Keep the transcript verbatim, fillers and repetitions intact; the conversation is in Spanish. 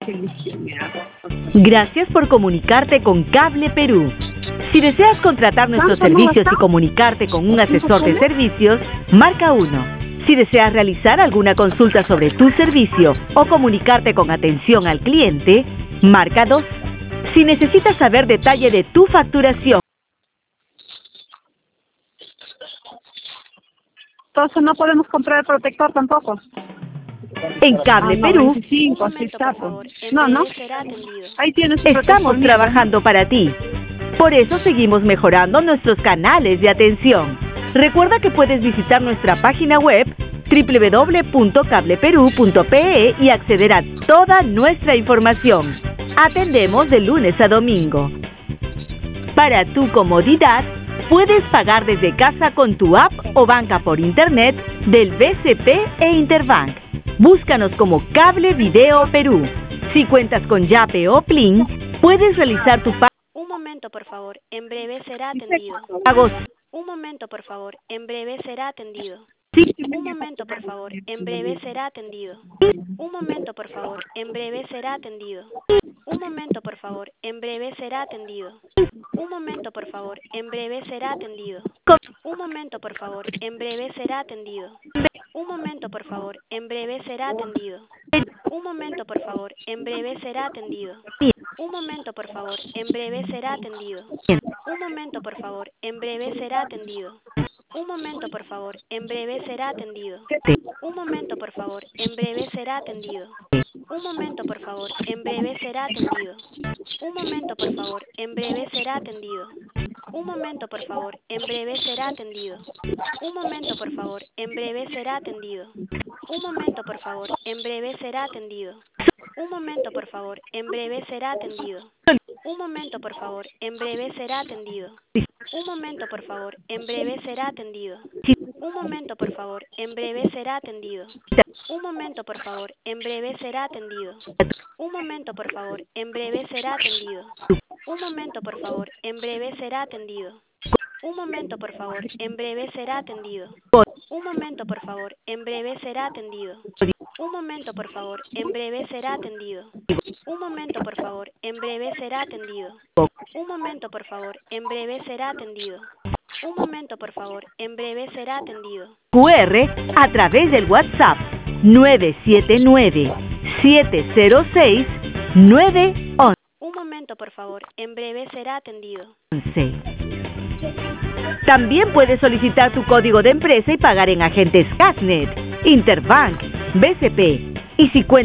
Gracias por comunicarte con Cable Perú. Si deseas contratar nuestros servicios y comunicarte con un asesor de servicios, marca uno. Si deseas realizar alguna consulta sobre tu servicio o comunicarte con atención al cliente, marca dos. Si necesitas saber detalle de tu facturación, entonces no podemos comprar el protector tampoco. en Cable ah, Perú, veinticinco, así está. No, no. Ahí tienes su estamos protector, trabajando para ti. Por eso seguimos mejorando nuestros canales de atención. Recuerda que puedes visitar nuestra página web doble u doble u doble u punto cable perú punto pe e y acceder a toda nuestra información. Atendemos de lunes a domingo. Para tu comodidad, puedes pagar desde casa con tu app o banca por internet del B C P e Interbank. Búscanos como Cable Video Perú. Si cuentas con Yape o Plin, puedes realizar tu pago. Un momento, por favor. En breve será atendido. Un momento, por favor. En breve será atendido. Un momento, por favor. En breve será atendido. Un momento, por favor. En breve será atendido. Un momento, por favor. En breve será atendido. Un momento, por favor. En breve será atendido. Un momento, por favor. En breve será atendido. Un momento, por favor. En breve será atendido. Un momento, por favor. En breve será atendido. Un momento, por favor. En breve será atendido. Un momento, por favor. En breve será atendido. Un momento, por favor. En breve será atendido. Un momento, por favor. En breve será atendido. Un momento, por favor. En breve será atendido. Un momento, por favor. En breve será atendido. Un momento, por favor. En breve será atendido. Un momento, por favor. En breve será atendido. Un momento, por favor. En breve será atendido. Un momento, por favor. En breve será atendido. Un momento, por favor. En breve será atendido. Un momento, por favor. En breve será atendido. Un momento, por favor. En breve será atendido. Un momento, por favor. En breve será atendido. Un momento, por favor. En breve será atendido. Un momento, por favor. En breve será atendido. Un momento, por favor. En breve será atendido. Un momento, por favor. En breve será atendido. Un momento, por favor. En breve será atendido. Un momento, por favor. En breve será atendido. Un momento, por favor. En breve será atendido. Un momento, por favor. En breve será atendido. Q R a través del WhatsApp nueve siete nueve, siete cero seis, nueve once. Un momento, por favor. En breve será atendido. También puedes solicitar tu código de empresa y pagar en agentes Cashnet, Interbank, B C P y si cuentas